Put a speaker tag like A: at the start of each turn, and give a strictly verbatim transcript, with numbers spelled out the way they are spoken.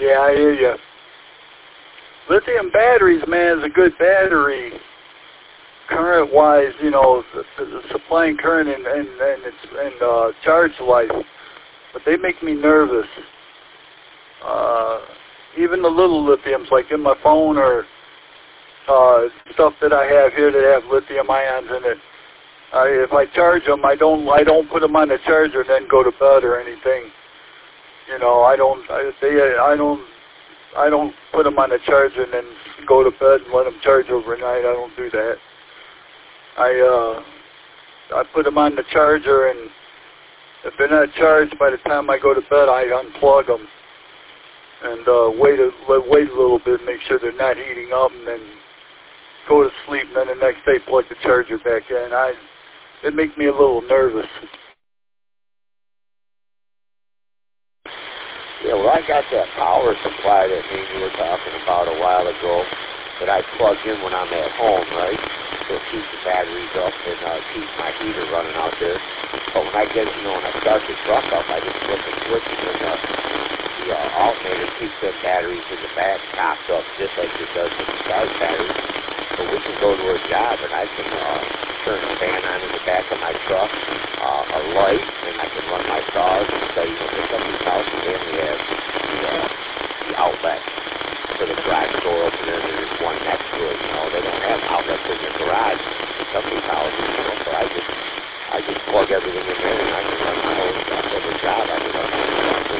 A: Yeah, I hear you. Lithium batteries, man, is a good battery. Current-wise, you know, the, the supplying current and and and its and uh, charge life, but they make me nervous. Uh, even the little lithiums, like in my phone or uh, stuff that I have here that have lithium ions in it. I, if I charge them, I don't I don't put them on the charger and then go to bed or anything. You know, I don't I, they I don't I don't put them on the charger and then go to bed and let them charge overnight. I don't do that. I uh, I put them on the charger, and if they're not charged by the time I go to bed, I unplug them and uh, wait a wait a little bit, make sure they're not heating up, and then go to sleep. And then the next day, plug the charger back in. I it makes me a little nervous.
B: Yeah, well, I got that power supply that me and you were talking about a while ago that I plug in when I'm at home, right? So it keeps the batteries up and uh, keeps my heater running out there. But when I get, you know, when I start the truck up, I just flip the switches and uh, the uh, alternator keeps the batteries in the back topped up just like it does with the start battery. So we can go to a job and I can uh, turn a fan on in the back of my truck, uh, a light, and I can run my saws and say, you know, there's somebody's house and they only have the, uh, the outlet for the garage door opener and there's one next to it. You know, they don't have outlets in their garage in somebody's house, you know, so I just, I just plug everything in there and I can run my whole stuff. Every job I can run my own stuff.